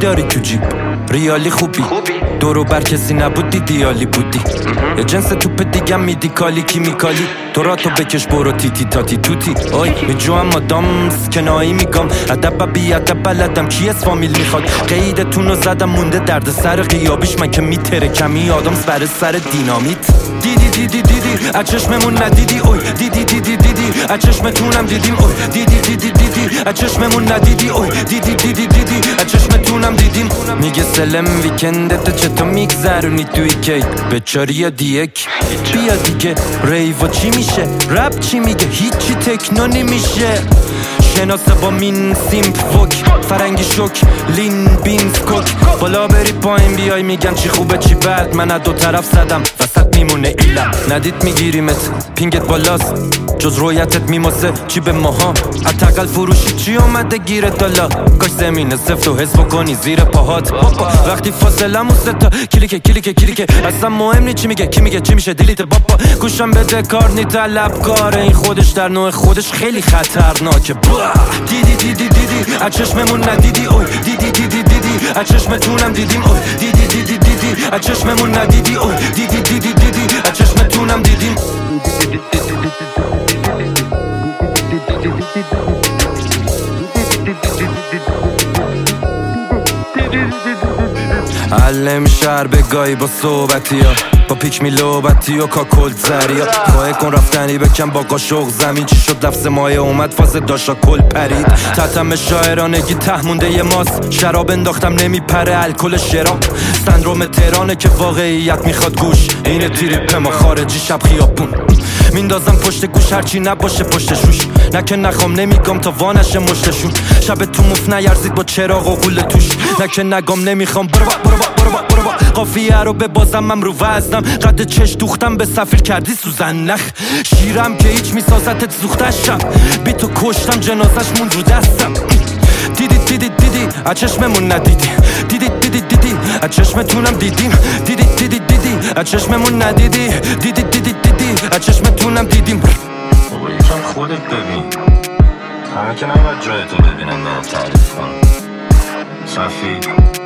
داری تو جیب ریالی خوبی دورو بر کسی نبود دیدی عالی بودی یه جنس توپ دیگه میدی کالی کی میکالی تو را تو بکش برو تیتی تاتی توتی اوی میجو اما دامس کنایی میگم ادب بی ادب بلدم کی از فامیل میخواد قیدتونو زدم مونده درد سر غیابیش من که میتره کمی آدم سر دینامیت دیدی دیدی دیدی از چشممون ندیدی اوی دیدی دیدی دیدی از چشمتونم دیدیم اوی دیدی دیدی دیدی از چشممون ندیدی اوی دیدی دیدی دیدی از چشمتونم دیدیم میگه سلم ویکندت چطور میگذرونی توی کی بچاری یا دیک بیا دیگه ریو چی میشه رپ چی میگه هیچی تکنو نمیشه شناسه با مین سیمپ وک فرنگی شک لین بینز کوک بالا بری پایین بیای میگن چی خوبه چی بد من از دو طرف زدم وسط میمونه ایلا ندید میگیریمت پینگت بالاست جز رویتت میماسه چی به ماها اتقل فروشی چی اومده گیرت دالا کاش زمین سفت و حس بکنی زیر پاهات وقتی فاصله موستا کلیکه اصلا مهم نی چی میگه کی میگه چی میشه دیلیت بابا گوشم بده کار نی طلبکاره این خودش در نوع خودش خیلی خطرناکه دیدی دیدی دیدی از چشممون ندیدی اوی دیدی دیدی دیدی از چشمتونم دیدیم اوی دیدی دیدی دیدی از چشممون ندیدی اوی دیدی دیدی دیدی از چشمتونم دیدیم علم شهر بگاهی با صحبتی ها با پیک میلوبتی و کاکل زریا خواهی کن رفتنی بکن با قاشق زمین چی شد لفظ مایه اومد فاز داشا کل پرید تتم شاعرانگی تهمونده ی ماست شراب انداختم نمیپره الکل شراب سندروم تهرانه که واقعیت میخواد گوش اینه تریپ ما خارجی شب خیابون میندازم پشت گوش هرچی نباشه پشت شوش نکه نخوام نمیگم تا وانشه مشتشون شب تو مف نیرزید با چراغ و غول توش نکه نگم نمیخوام برو قافیه رو ببازم رو وزنم قد چش دوختم به سفیر کردی سوزن نخ شیرم که هیچ میسازتت سوختشم بی تو کشتم جنازش مون رو دستم دیدی دیدی دیدی از چشممون ندیدی دیدی دیدی دیدی از چشمتونم دیدیم دیدی دیدی دیدی از چشممون ندیدی دیدی دیدی دیدی از چشمتونم دیدیم بابا یکم خودت ببین همه که نباید جای تو ببینن برای تعریف کن صفی